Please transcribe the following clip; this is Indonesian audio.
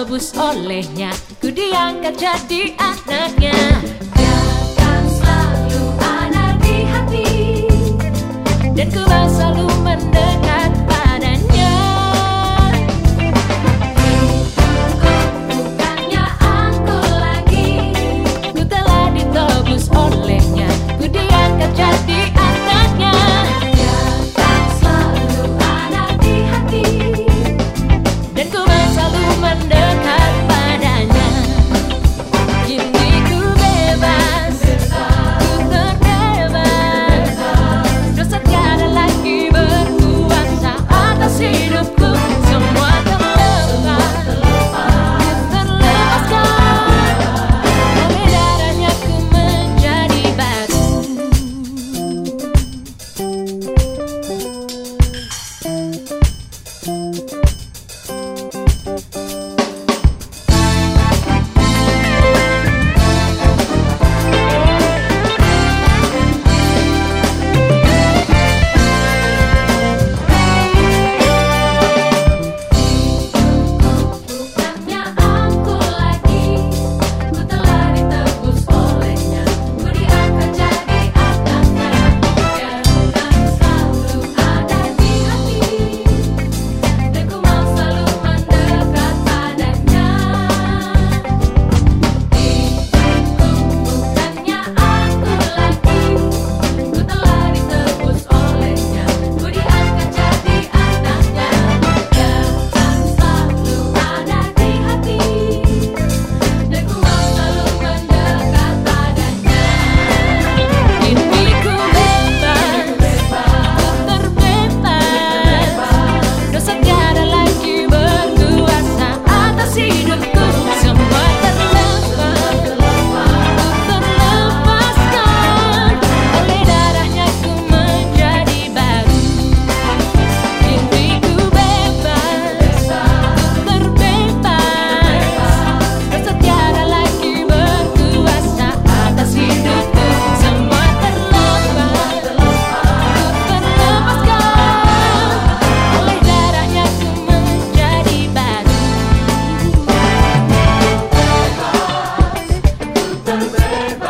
ditebus olehnya, ku diangkat jadi anaknya. Dia akan selalu ada di hati, Dan ku mau selalu mendekat padanya. hidupku bukannya aku lagi. Ku telah ditebus olehnya, ku diangkat jadi anaknya. Dia akan selalu ada di hati, Dan ku mau selalu mendekat padanya. Kini ku bebas, ku terbebas. Dosa tiada lagi berkuasa atas hidupku. Semua terlepas, terlepaskan. Oleh darahnya ku menjadi baru. bukannya aku lagi. Ku telah ditebus olehnya, ku diangkat jadi anaknya. Dia akan selalu ada di hati, dan ku mau selalu mendekat padanya. Hidupku bukannya aku lagi. Ku telah ditebus olehnya, ku diangkat jadi anaknya. Dia akan selalu ada di hati, dan ku mau selalu mendekat padanya. Kini ku bebas, ku terbebas. Dosa tiada lagi berkuasa atas hidupku. Semua terlepas, terlepaskan. Oleh darahnya ku menjadi baru. Kini ku bebas, ku terbebas. Dosa tiada lagi berkuasa atas hidupku. Semua terlepas, terlepaskan. Oleh darahnya ku menjadi baru. Terbebas.